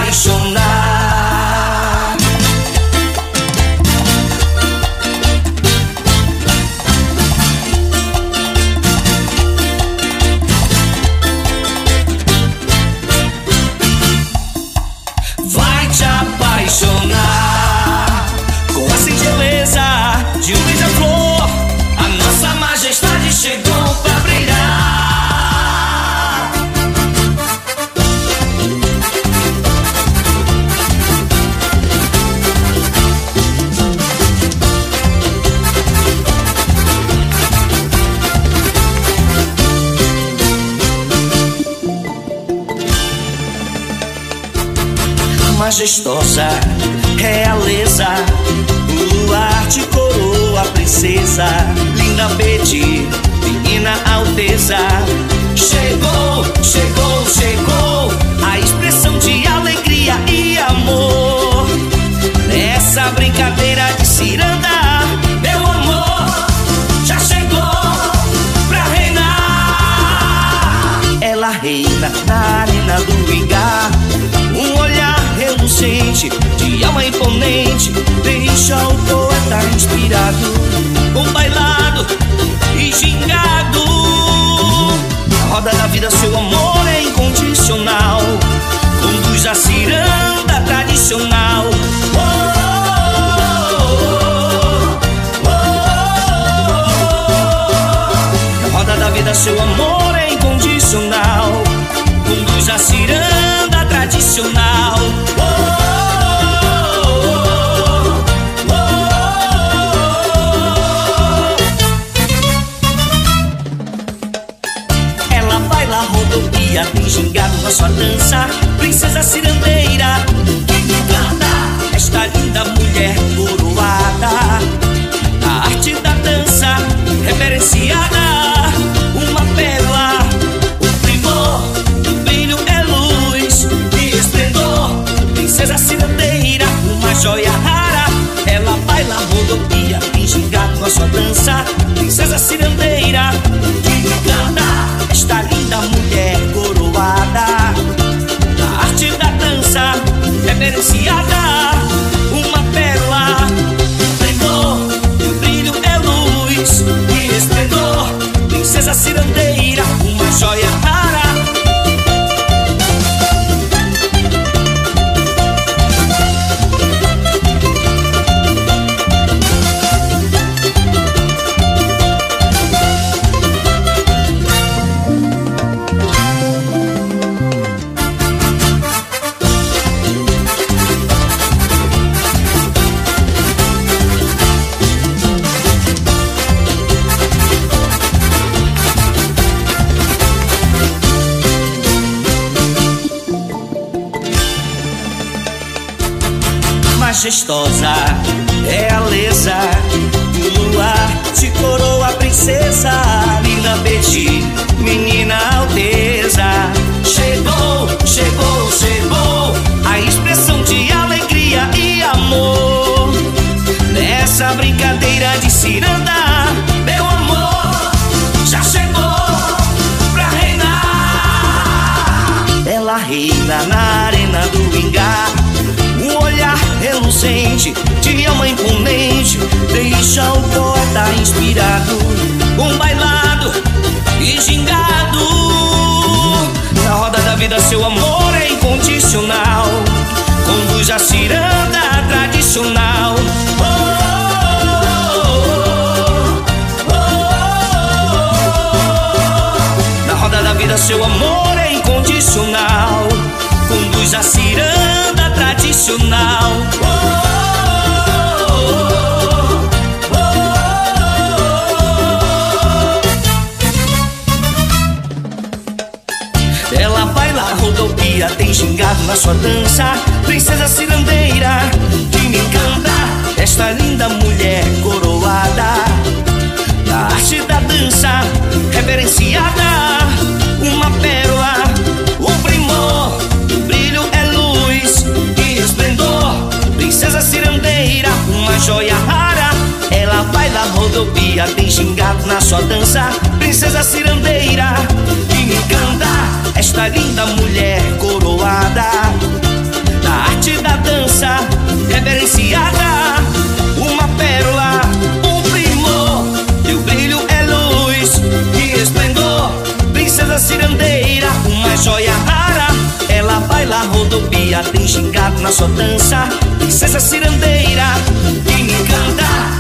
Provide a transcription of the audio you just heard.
apaixonar. Vai te apaixonar com a singeleza de um beija-flor. A nossa majestade chegou pra brilhar. Majestosa realeza, o luar te coroa, princesa. Linda Betty, menina alteza. Chegou, chegou, chegou a expressão de alegria e amor. Nessa brincadeira de ciranda, meu amor já chegou pra reinar. Ela reina na arena do Ingá. Um olhar relucente, de alma imponente, deixa o poeta inspirado, bailado e gingado. Na roda da vida seu amor é incondicional, conduz a ciranda tradicional. Oh, oh, oh, oh. Na roda da vida seu amor é incondicional, conduz a ciranda tradicional. Oh, oh, oh, oh. Ela baila rodopia, tem gingado na sua dança. Princesa cirandeira que me encanta, esta linda mulher coroada. A arte da dança reverenciada, uma pérola, o primor, o brilho é luz e esplendor. Princesa cirandeira, uma joia rara. Ela baila rodopia, tem gingado na sua dança. Princesa cirandeira que me encanta, esta linda mulher coroada. Na arte da dança reverenciada, uma pérola, esplendor, e o brilho é luz e esplendor. Princesa cirandeira, uma joia rara. Majestosa realeza, o luar te coroa, princesa. Linda Betty, menina alteza. Chegou, chegou, chegou a expressão de alegria e amor. Nessa brincadeira de ciranda, meu amor já chegou pra reinar. Ela reina na arena do Ingá. Um olhar relucente, de alma imponente, deixa o poeta inspirado, bailado e gingado. Na roda da vida seu amor é incondicional, conduz a ciranda tradicional. Oh, oh, oh, oh. Na roda da vida seu amor é incondicional, conduz a ciranda tradicional. Oh, oh, oh, oh. Ela baila rodopia, tem gingado na sua dança. Princesa cirandeira que me encanta, esta linda mulher coroada. Na arte da dança reverenciada, uma pérola, o primor, o brilho é luz e esplendor. Princesa cirandeira, uma joia rara. Ela baila rodopia, tem gingado na sua dança. Princesa cirandeira que me encanta, esta linda mulher coroada. tem gingado na sua dança. Princesa cirandeira, quem me encanta